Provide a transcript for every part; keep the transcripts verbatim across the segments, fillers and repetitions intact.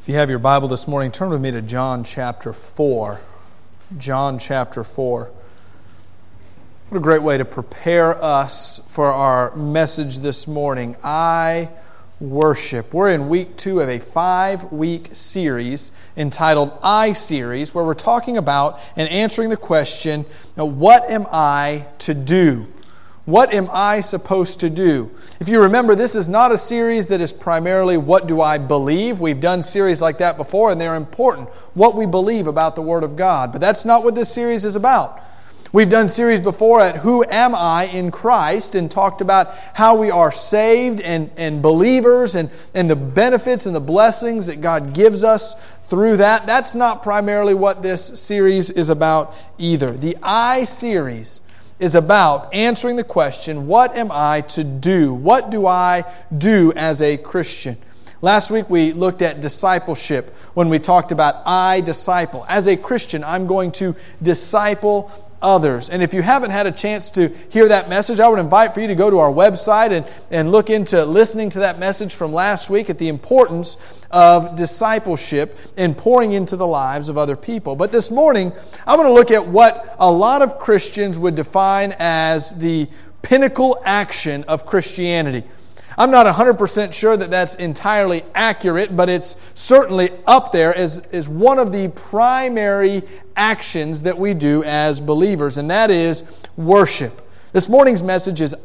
If you have your Bible this morning, turn with me to John chapter four. John chapter four. What a great way to prepare us for our message this morning. I worship. We're in week two of a five-week series entitled I Series, where we're talking about and answering the question, now, what am I to do? What am I supposed to do? If you remember, this is not a series that is primarily what do I believe. We've done series like that before, and they're important. What we believe about the Word of God. But that's not what this series is about. We've done series before at Who Am I in Christ and talked about how we are saved and, and believers and, and the benefits and the blessings that God gives us through that. That's not primarily what this series is about either. The I series is about answering the question, what am I to do? What do I do as a Christian? Last week we looked at discipleship when we talked about I disciple. As a Christian, I'm going to disciple others. And if you haven't had a chance to hear that message, I would invite for you to go to our website and, and look into listening to that message from last week at the importance of discipleship and pouring into the lives of other people. But this morning, I want to look at what a lot of Christians would define as the pinnacle action of Christianity. I'm not one hundred percent sure that that's entirely accurate, but it's certainly up there as, as one of the primary actions that we do as believers, and that is worship. This morning's message is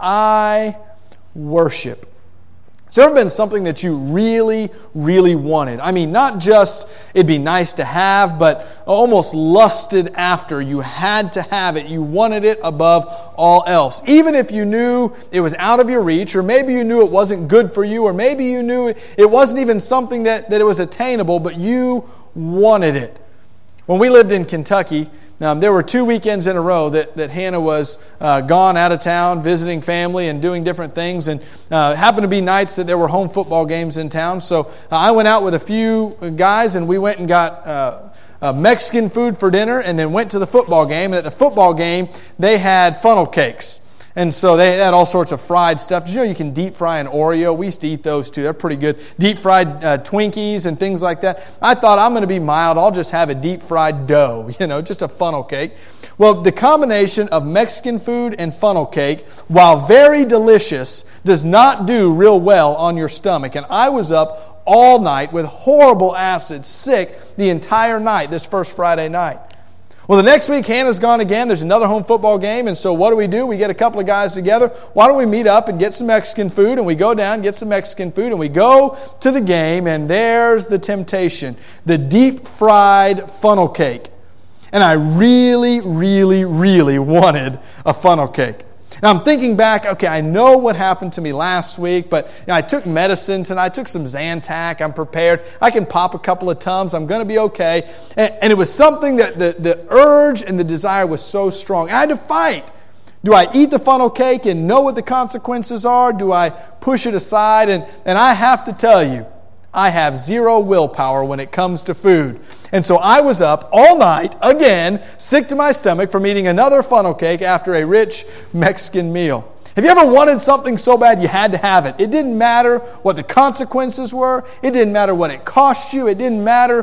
I worship. Has there ever been something that you really, really wanted? I mean, not just it'd be nice to have, but almost lusted after. You had to have it. You wanted it above all else. Even if you knew it was out of your reach, or maybe you knew it wasn't good for you, or maybe you knew it wasn't even something that, that it was attainable, but you wanted it. When we lived in Kentucky, Um, there were two weekends in a row that, that Hannah was uh, gone out of town, visiting family and doing different things. And uh, happened to be nights that there were home football games in town. So uh, I went out with a few guys and we went and got uh, uh, Mexican food for dinner and then went to the football game. And at the football game, they had funnel cakes. And so they had all sorts of fried stuff. Did you know you can deep fry an Oreo? We used to eat those too. They're pretty good. Deep fried uh, Twinkies and things like that. I thought, I'm going to be mild. I'll just have a deep fried dough, you know, just a funnel cake. Well, the combination of Mexican food and funnel cake, while very delicious, does not do real well on your stomach. And I was up all night with horrible acid, sick the entire night, this first Friday night. Well, the next week, Hannah's gone again. There's another home football game. And so what do we do? We get a couple of guys together. Why don't we meet up and get some Mexican food? And we go down, get some Mexican food, and we go to the game. And there's the temptation, the deep-fried funnel cake. And I really, really, really wanted a funnel cake. Now, I'm thinking back, okay, I know what happened to me last week, but you know, I took medicine tonight. I took some Zantac. I'm prepared. I can pop a couple of Tums. I'm going to be okay. And, and it was something that the, the urge and the desire was so strong. I had to fight. Do I eat the funnel cake and know what the consequences are? Do I push it aside? And, and I have to tell you, I have zero willpower when it comes to food. And so I was up all night, again, sick to my stomach from eating another funnel cake after a rich Mexican meal. Have you ever wanted something so bad you had to have it? It didn't matter what the consequences were. It didn't matter what it cost you. It didn't matter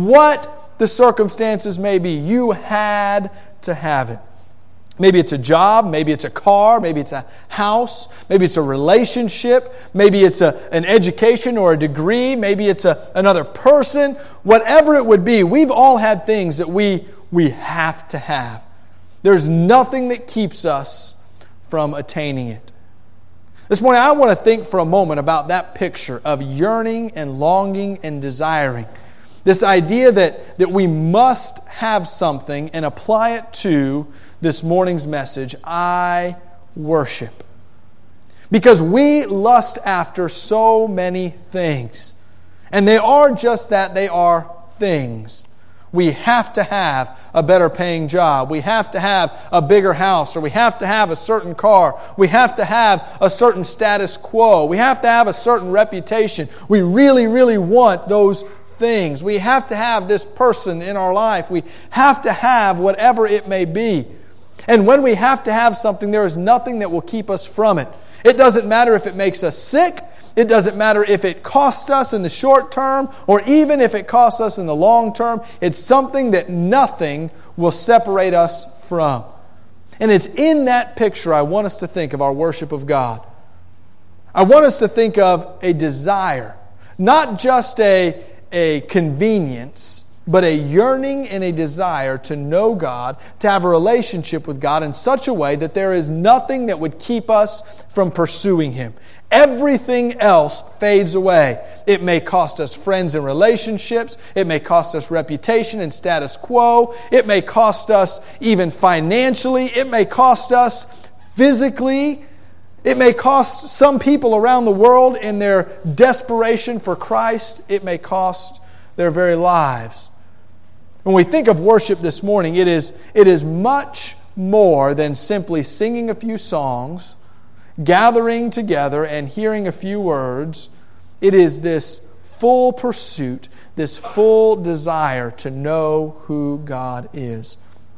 what the circumstances may be. You had to have it. Maybe it's a job, maybe it's a car, maybe it's a house, maybe it's a relationship, maybe it's a, an education or a degree, maybe it's a, another person. Whatever it would be, we've all had things that we, we have to have. There's nothing that keeps us from attaining it. This morning I want to think for a moment about that picture of yearning and longing and desiring. This idea that, that we must have something and apply it to this morning's message, I worship. Because we lust after so many things. And they are just that, they are things. We have to have a better paying job. We have to have a bigger house, or we have to have a certain car. We have to have a certain status quo. We have to have a certain reputation. We really, really want those things. We have to have this person in our life. We have to have whatever it may be. And when we have to have something, there is nothing that will keep us from it. It doesn't matter if it makes us sick. It doesn't matter if it costs us in the short term or even if it costs us in the long term. It's something that nothing will separate us from. And it's in that picture I want us to think of our worship of God. I want us to think of a desire, not just a, a convenience, but a yearning and a desire to know God, to have a relationship with God in such a way that there is nothing that would keep us from pursuing Him. Everything else fades away. It may cost us friends and relationships. It may cost us reputation and status quo. It may cost us even financially. It may cost us physically. It may cost some people around the world in their desperation for Christ. It may cost their very lives. When we think of worship this morning, it is, it is much more than simply singing a few songs, gathering together and hearing a few words. It is this full pursuit, this full desire to know who God is.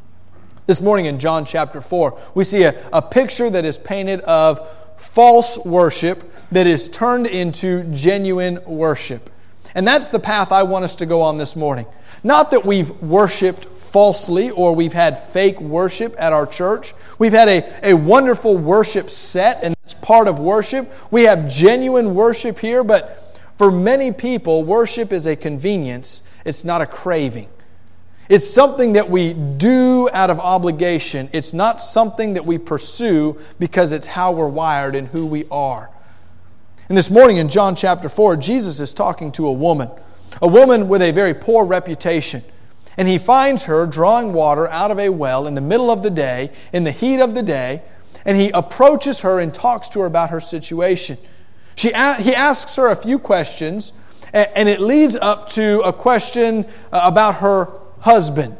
This morning in John chapter four, we see a, a picture that is painted of false worship that is turned into genuine worship. And that's the path I want us to go on this morning. Not that we've worshiped falsely or we've had fake worship at our church. We've had a, a wonderful worship set, and that's part of worship. We have genuine worship here, but for many people, worship is a convenience. It's not a craving. It's something that we do out of obligation. It's not something that we pursue because it's how we're wired and who we are. And this morning in John chapter four, Jesus is talking to a woman. A woman with a very poor reputation. And He finds her drawing water out of a well in the middle of the day, in the heat of the day, and He approaches her and talks to her about her situation. She, He asks her a few questions, and it leads up to a question about her husband.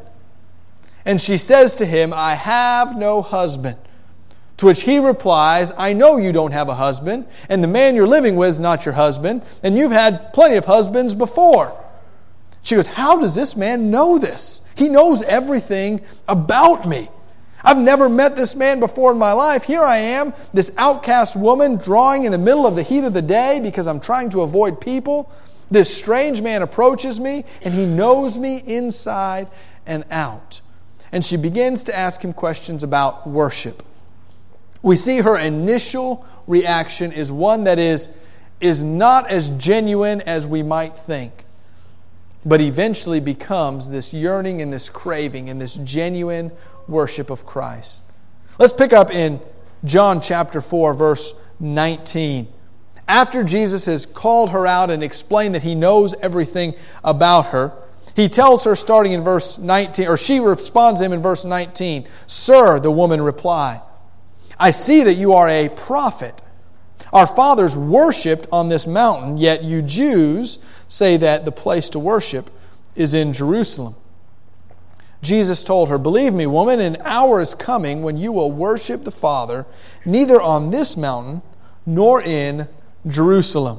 And she says to him, "I have no husband." To which he replies, "I know you don't have a husband, and the man you're living with is not your husband, and you've had plenty of husbands before." She goes, "How does this man know this? He knows everything about me. I've never met this man before in my life. Here I am, this outcast woman, drawing in the middle of the heat of the day because I'm trying to avoid people. This strange man approaches me, and he knows me inside and out." And she begins to ask him questions about worship. We see her initial reaction is one that is, is not as genuine as we might think, but eventually becomes this yearning and this craving and this genuine worship of Christ. Let's pick up in John chapter four, verse nineteen. After Jesus has called her out and explained that He knows everything about her, He tells her, starting in verse nineteen, or she responds to Him in verse nineteen, "Sir," the woman replied, "I see that you are a prophet. Our fathers worshipped on this mountain, yet you Jews say that the place to worship is in Jerusalem." Jesus told her, "Believe me, woman, an hour is coming when you will worship the Father, neither on this mountain nor in Jerusalem."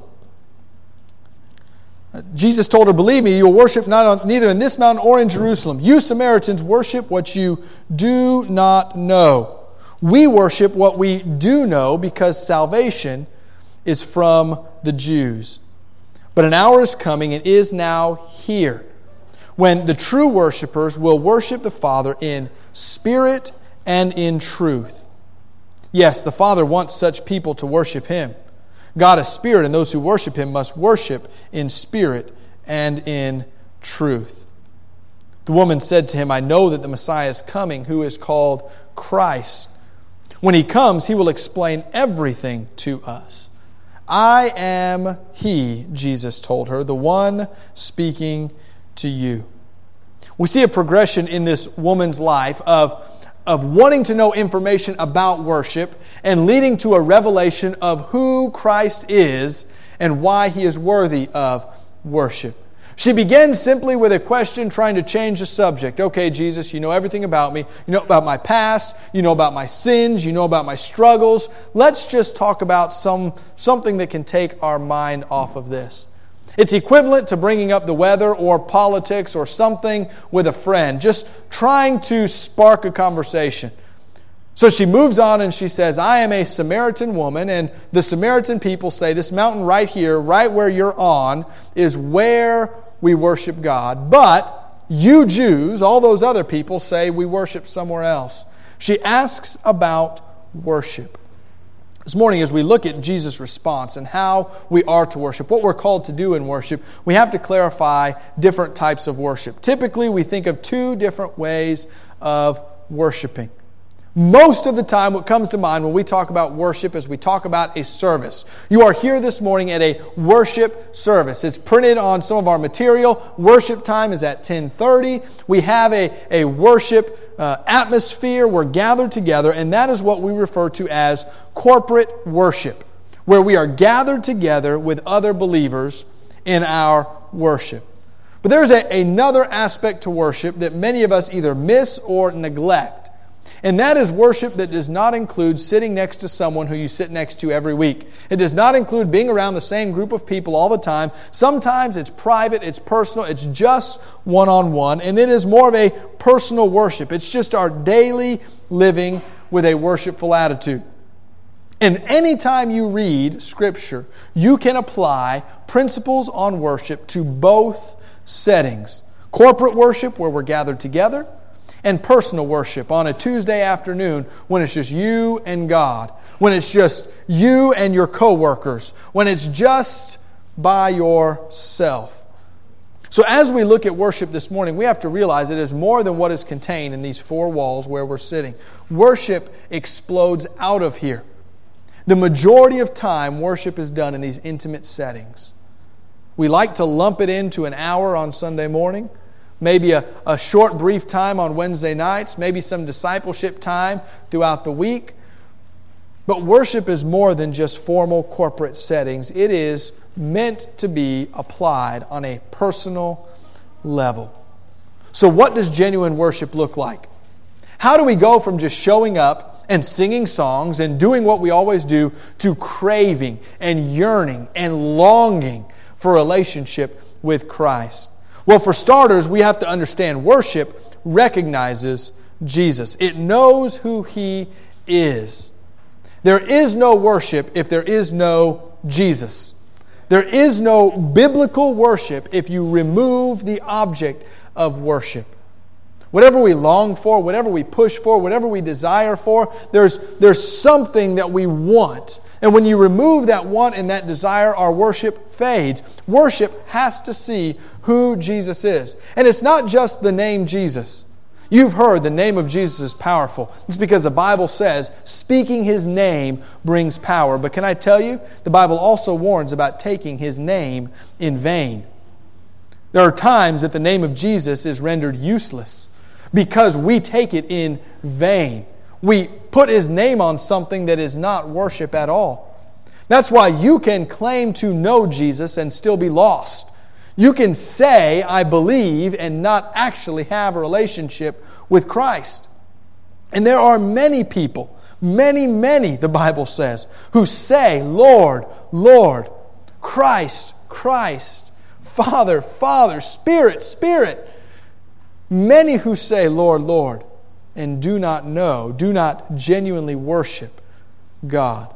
Jesus told her, "Believe me, you will worship not on, neither in this mountain or in Jerusalem. You Samaritans worship what you do not know. We worship what we do know because salvation is from the Jews. But an hour is coming and is now here when the true worshipers will worship the Father in spirit and in truth. Yes, the Father wants such people to worship Him. God is spirit, and those who worship Him must worship in spirit and in truth." The woman said to Him, "I know that the Messiah is coming, who is called Christ. When He comes, He will explain everything to us." "I am He," Jesus told her, "the one speaking to you." We see a progression in this woman's life of, of wanting to know information about worship and leading to a revelation of who Christ is and why He is worthy of worship. She begins simply with a question trying to change the subject. "Okay, Jesus, you know everything about me. You know about my past. You know about my sins. You know about my struggles. Let's just talk about some something that can take our mind off of this." It's equivalent to bringing up the weather or politics or something with a friend, just trying to spark a conversation. So she moves on and she says, I am a Samaritan woman, and the Samaritan people say, this mountain right here, right where you're on, is where we worship God. But you Jews, all those other people, say we worship somewhere else. She asks about worship. This morning, as we look at Jesus' response and how we are to worship, what we're called to do in worship, we have to clarify different types of worship. Typically, we think of two different ways of worshiping. Most of the time, what comes to mind when we talk about worship is we talk about a service. You are here this morning at a worship service. It's printed on some of our material. Worship time is at ten thirty. We have a, a worship uh, atmosphere. We're gathered together, and that is what we refer to as corporate worship, where we are gathered together with other believers in our worship. But there's a, another aspect to worship that many of us either miss or neglect. And that is worship that does not include sitting next to someone who you sit next to every week. It does not include being around the same group of people all the time. Sometimes it's private, it's personal, it's just one-on-one, and it is more of a personal worship. It's just our daily living with a worshipful attitude. And anytime you read Scripture, you can apply principles on worship to both settings. Corporate worship, where we're gathered together, and personal worship on a Tuesday afternoon when it's just you and God, when it's just you and your coworkers, when it's just by yourself. So as we look at worship this morning, we have to realize it is more than what is contained in these four walls where we're sitting. Worship explodes out of here. The majority of time, worship is done in these intimate settings. We like to lump it into an hour on Sunday morning, maybe a, a short, brief time on Wednesday nights, maybe some discipleship time throughout the week. But worship is more than just formal corporate settings. It is meant to be applied on a personal level. So what does genuine worship look like? How do we go from just showing up and singing songs and doing what we always do to craving and yearning and longing for a relationship with Christ? Well, for starters, we have to understand worship recognizes Jesus. It knows who He is. There is no worship if there is no Jesus. There is no biblical worship if you remove the object of worship. Whatever we long for, whatever we push for, whatever we desire for, there's, there's something that we want. And when you remove that want and that desire, our worship fades. Worship has to see who Jesus is. And it's not just the name Jesus. You've heard the name of Jesus is powerful. It's because the Bible says speaking His name brings power. But can I tell you, the Bible also warns about taking His name in vain. There are times that the name of Jesus is rendered useless because we take it in vain. We put His name on something that is not worship at all. That's why you can claim to know Jesus and still be lost. You can say, I believe, and not actually have a relationship with Christ. And there are many people, many, many, the Bible says, who say, Lord, Lord, Christ, Christ, Father, Father, Spirit, Spirit. Many who say, Lord, Lord, and do not know, do not genuinely worship God.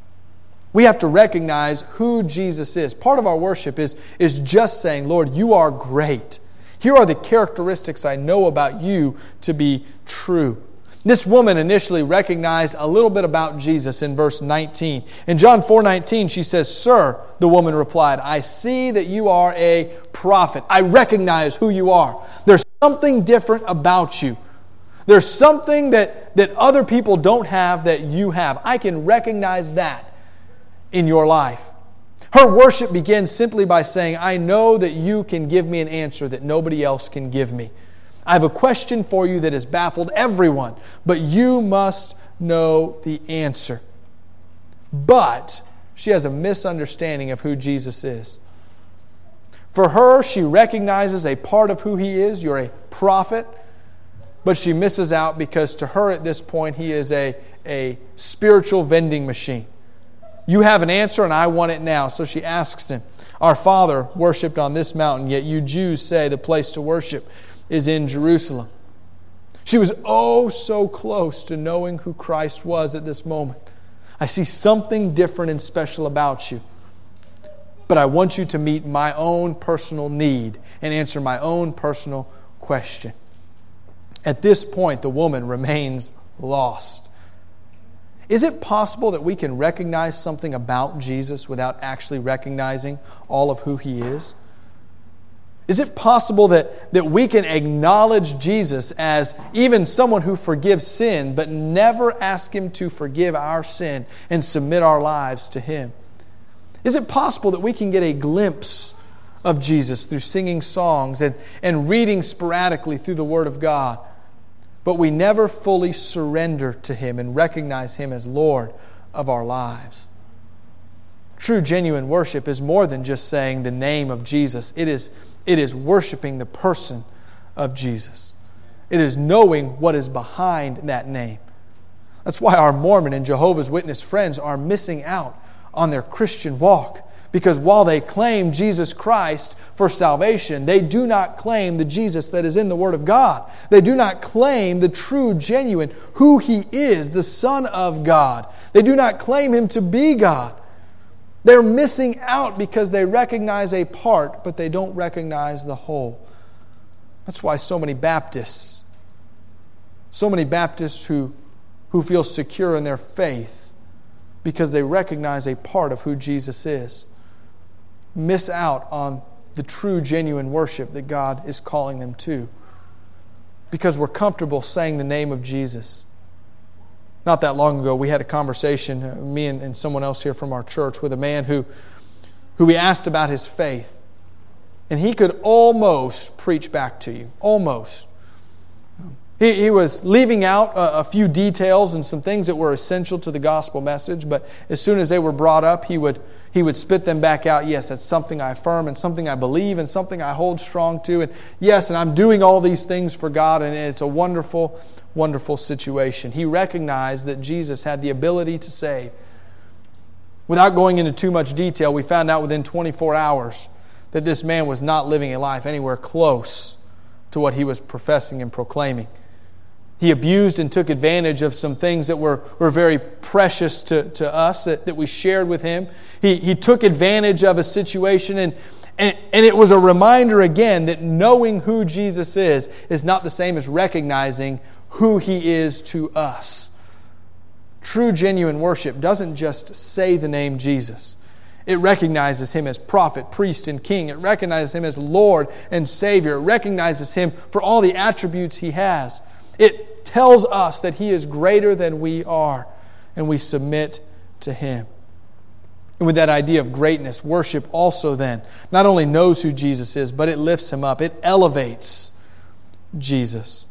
We have to recognize who Jesus is. Part of our worship is, is just saying, Lord, you are great. Here are the characteristics I know about you to be true. This woman initially recognized a little bit about Jesus in verse nineteen. In John four nineteen, she says, Sir, the woman replied, I see that you are a prophet. I recognize who you are. There's something different about you. There's something that, that other people don't have that you have. I can recognize that in your life. Her worship begins simply by saying, I know that you can give me an answer that nobody else can give me. I have a question for you that has baffled everyone, but you must know the answer. But she has a misunderstanding of who Jesus is. For her, she recognizes a part of who He is. You're a prophet. But she misses out because to her at this point, He is a, a spiritual vending machine. You have an answer and I want it now. So she asks Him, Our Father worshipped on this mountain, yet you Jews say the place to worship is in Jerusalem. She was oh so close to knowing who Christ was at this moment. I see something different and special about you. But I want you to meet my own personal need and answer my own personal question. At this point, the woman remains lost. Is it possible that we can recognize something about Jesus without actually recognizing all of who He is? Is it possible that, that we can acknowledge Jesus as even someone who forgives sin, but never ask Him to forgive our sin and submit our lives to Him? Is it possible that we can get a glimpse of Jesus through singing songs and, and reading sporadically through the Word of God, but we never fully surrender to Him and recognize Him as Lord of our lives? True, genuine worship is more than just saying the name of Jesus. It is, it is worshiping the person of Jesus. It is knowing what is behind that name. That's why our Mormon and Jehovah's Witness friends are missing out on their Christian walk. Because while they claim Jesus Christ for salvation, they do not claim the Jesus that is in the Word of God. They do not claim the true, genuine, who He is, the Son of God. They do not claim Him to be God. They're missing out because they recognize a part, but they don't recognize the whole. That's why so many Baptists, so many Baptists who, who feel secure in their faith, because they recognize a part of who Jesus is, miss out on the true, genuine worship that God is calling them to, because we're comfortable saying the name of Jesus. Not that long ago, we had a conversation, uh, me and, and someone else here from our church, with a man who, who we asked about his faith. And he could almost preach back to you. Almost. He, he was leaving out a, a few details and some things that were essential to the gospel message, but as soon as they were brought up, he would he would spit them back out. Yes, that's something I affirm and something I believe and something I hold strong to. And yes, and I'm doing all these things for God, and it's a wonderful, wonderful situation. He recognized that Jesus had the ability to save. Without going into too much detail, we found out within twenty-four hours that this man was not living a life anywhere close to what he was professing and proclaiming. He abused and took advantage of some things that were, were very precious to, to us, that, that we shared with him. He, he took advantage of a situation, and, and, and it was a reminder again that knowing who Jesus is is not the same as recognizing who He is to us. True, genuine worship doesn't just say the name Jesus. It recognizes Him as prophet, priest, and king. It recognizes Him as Lord and Savior. It recognizes Him for all the attributes He has. It tells us that He is greater than we are, and we submit to Him. And with that idea of greatness, worship also then not only knows who Jesus is, but it lifts Him up. It elevates Jesus.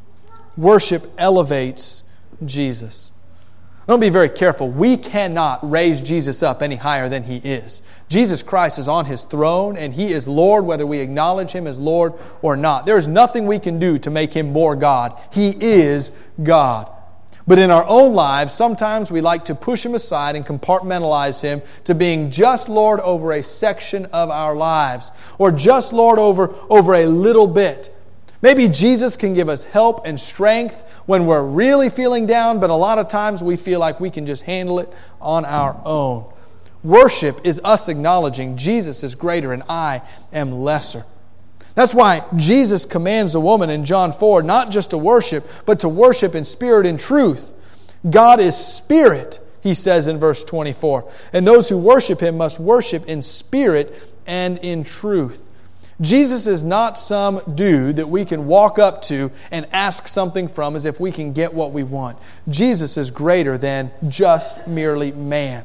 Worship elevates Jesus. Don't be very careful. We cannot raise Jesus up any higher than He is. Jesus Christ is on His throne, and He is Lord whether we acknowledge Him as Lord or not. There is nothing we can do to make Him more God. He is God. But in our own lives, sometimes we like to push Him aside and compartmentalize Him to being just Lord over a section of our lives, or just Lord over, over a little bit. Maybe Jesus can give us help and strength when we're really feeling down, but a lot of times we feel like we can just handle it on our own. Worship is us acknowledging Jesus is greater and I am lesser. That's why Jesus commands the woman in John four not just to worship, but to worship in spirit and truth. God is spirit, He says in verse twenty-four. And those who worship Him must worship in spirit and in truth. Jesus is not some dude that we can walk up to and ask something from as if we can get what we want. Jesus is greater than just merely man.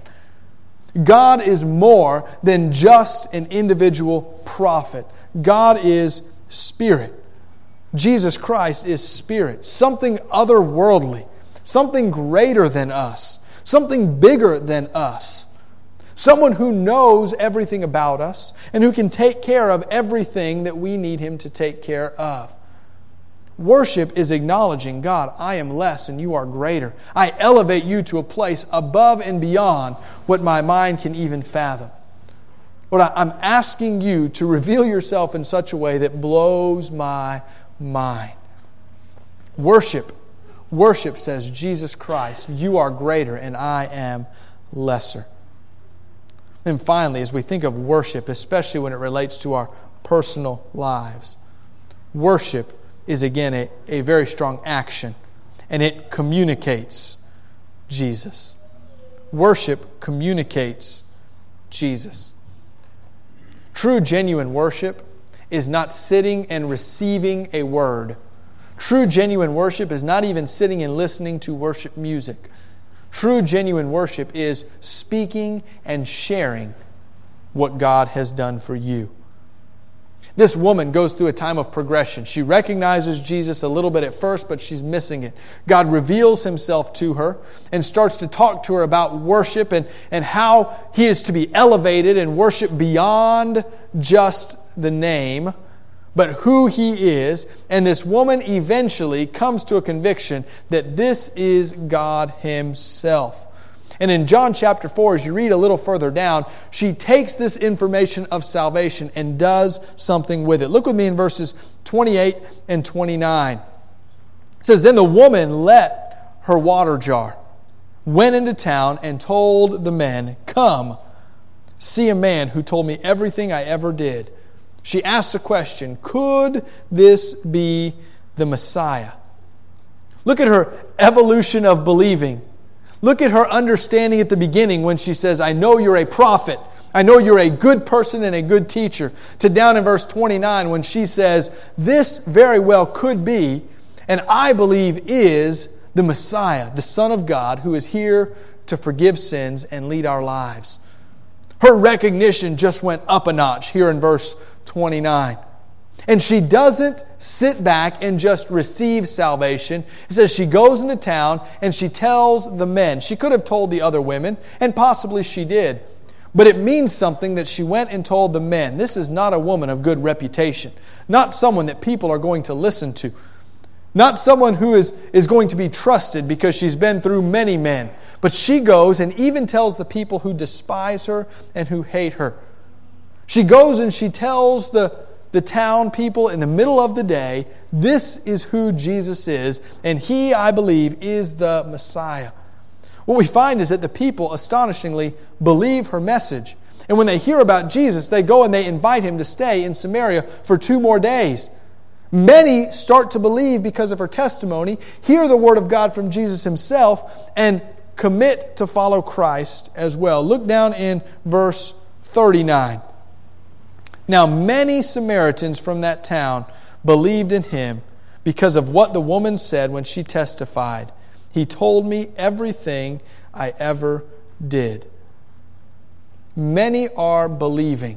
God is more than just an individual prophet. God is spirit. Jesus Christ is spirit. Something otherworldly. Something greater than us. Something bigger than us. Someone who knows everything about us and who can take care of everything that we need Him to take care of. Worship is acknowledging, God, I am less and You are greater. I elevate You to a place above and beyond what my mind can even fathom. Lord, I'm asking You to reveal Yourself in such a way that blows my mind. Worship. Worship says, Jesus Christ, you are greater and I am lesser. And finally, as we think of worship, especially when it relates to our personal lives, worship is again a, a very strong action, and it communicates Jesus. Worship communicates Jesus. True, genuine worship is not sitting and receiving a word. True, genuine worship is not even sitting and listening to worship music. True, genuine worship is speaking and sharing what God has done for you. This woman goes through a time of progression. She recognizes Jesus a little bit at first, but she's missing it. God reveals Himself to her and starts to talk to her about worship and, and how He is to be elevated and worship beyond just the name, but who He is. And this woman eventually comes to a conviction that this is God Himself. And in John chapter four, as you read a little further down, she takes this information of salvation and does something with it. Look with me in verses twenty-eight and twenty-nine. It says, "Then the woman let her water jar, went into town, and told the men, 'Come, see a man who told me everything I ever did.' She asks a question, 'Could this be the Messiah?'" Look at her evolution of believing. Look at her understanding at the beginning when she says, "I know you're a prophet. I know you're a good person and a good teacher." To down in verse twenty-nine when she says, "This very well could be, and I believe is, the Messiah, the Son of God, who is here to forgive sins and lead our lives." Her recognition just went up a notch here in verse twenty-nine. And she doesn't sit back and just receive salvation. It says she goes into town and she tells the men. She could have told the other women, and possibly she did. But it means something that she went and told the men. This is not a woman of good reputation. Not someone that people are going to listen to. Not someone who is, is going to be trusted because she's been through many men. But she goes and even tells the people who despise her and who hate her. She goes and she tells the the town people in the middle of the day, this is who Jesus is, and He, I believe, is the Messiah. What we find is that the people, astonishingly, believe her message. And when they hear about Jesus, they go and they invite Him to stay in Samaria for two more days. Many start to believe because of her testimony, hear the Word of God from Jesus Himself, and commit to follow Christ as well. Look down in verse thirty-nine. "Now many Samaritans from that town believed in Him because of what the woman said when she testified. 'He told me everything I ever did.'" Many are believing.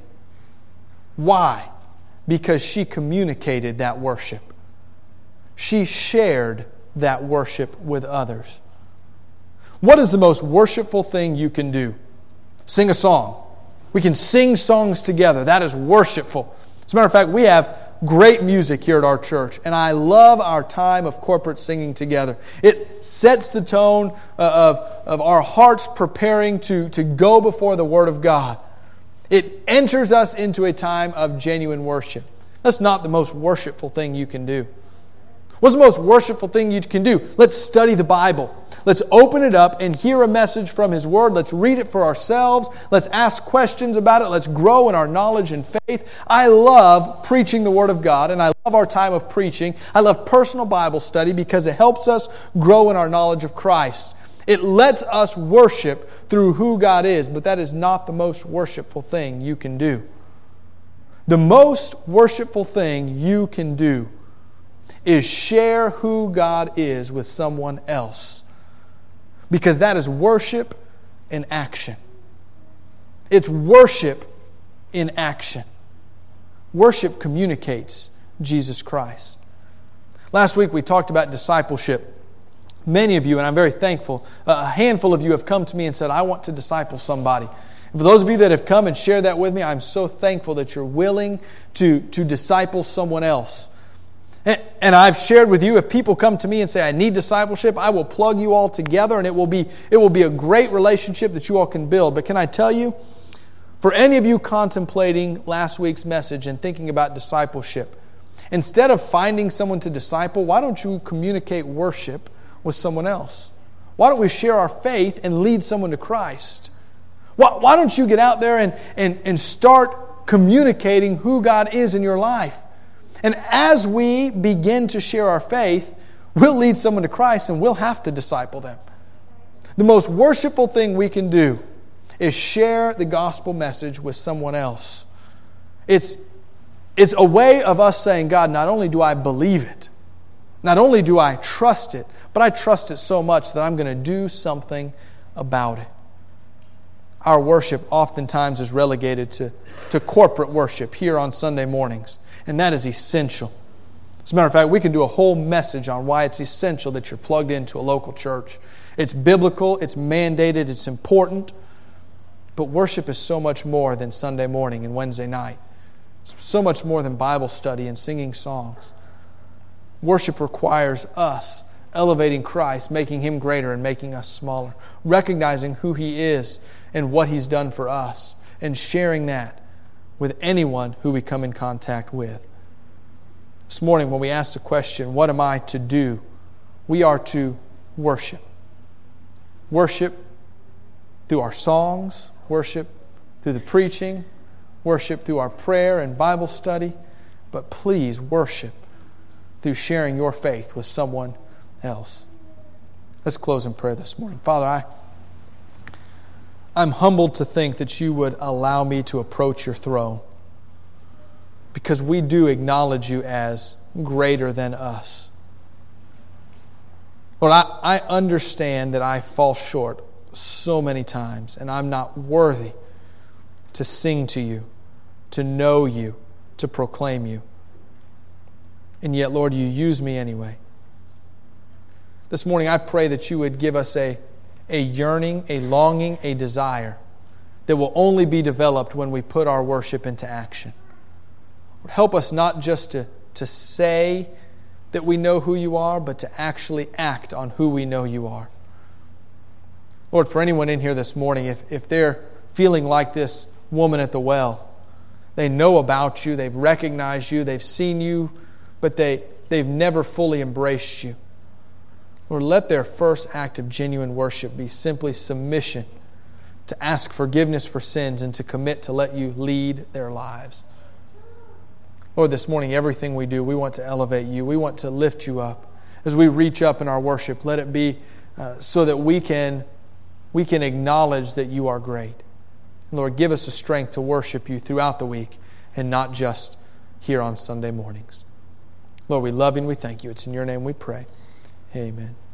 Why? Because she communicated that worship. She shared that worship with others. What is the most worshipful thing you can do? Sing a song. We can sing songs together. That is worshipful. As a matter of fact, we have great music here at our church, and I love our time of corporate singing together. It sets the tone of, of our hearts preparing to, to go before the Word of God. It enters us into a time of genuine worship. That's not the most worshipful thing you can do. What's the most worshipful thing you can do? Let's study the Bible. Let's open it up and hear a message from His Word. Let's read it for ourselves. Let's ask questions about it. Let's grow in our knowledge and faith. I love preaching the Word of God, and I love our time of preaching. I love personal Bible study because it helps us grow in our knowledge of Christ. It lets us worship through who God is, but that is not the most worshipful thing you can do. The most worshipful thing you can do is share who God is with someone else. Because that is worship in action. It's worship in action. Worship communicates Jesus Christ. Last week we talked about discipleship. Many of you, and I'm very thankful, a handful of you have come to me and said, "I want to disciple somebody." And for those of you that have come and shared that with me, I'm so thankful that you're willing to, to disciple someone else. And I've shared with you, if people come to me and say, "I need discipleship," I will plug you all together, and it will be it will be a great relationship that you all can build. But can I tell you, for any of you contemplating last week's message and thinking about discipleship, Instead of finding someone to disciple, why don't you communicate worship with someone else? Why don't we share our faith and lead someone to Christ? Why, why don't you get out there and, and, and start communicating who God is in your life? And as we begin to share our faith, we'll lead someone to Christ and we'll have to disciple them. The most worshipful thing we can do is share the gospel message with someone else. It's, it's a way of us saying, God, not only do I believe it, not only do I trust it, but I trust it so much that I'm going to do something about it. Our worship oftentimes is relegated to, to corporate worship here on Sunday mornings, and that is essential. As a matter of fact, we can do a whole message on why it's essential that you're plugged into a local church. It's biblical, it's mandated, it's important. But worship is so much more than Sunday morning and Wednesday night. It's so much more than Bible study and singing songs. Worship requires us elevating Christ, making Him greater and making us smaller. Recognizing who He is and what He's done for us. And sharing that with anyone who we come in contact with. This morning when we ask the question, what am I to do? We are to worship. Worship through our songs, worship through the preaching, worship through our prayer and Bible study, but please worship through sharing your faith with someone else. Let's close in prayer this morning. Father, I, I'm humbled to think that you would allow me to approach your throne, because we do acknowledge you as greater than us. Lord, I, I understand that I fall short so many times, and I'm not worthy to sing to you, to know you, to proclaim you. And yet, Lord, you use me anyway. This morning, I pray that you would give us a, a yearning, a longing, a desire that will only be developed when we put our worship into action. Lord, help us not just to, to say that we know who you are, but to actually act on who we know you are. Lord, for anyone in here this morning, if, if they're feeling like this woman at the well, they know about you, they've recognized you, they've seen you, but they, they've never fully embraced you. Lord, let their first act of genuine worship be simply submission to ask forgiveness for sins and to commit to let you lead their lives. Lord, this morning, everything we do, we want to elevate you. We want to lift you up. As we reach up in our worship, let it be uh, so that we can, we can acknowledge that you are great. Lord, give us the strength to worship you throughout the week and not just here on Sunday mornings. Lord, we love you and we thank you. It's in your name we pray. Amen.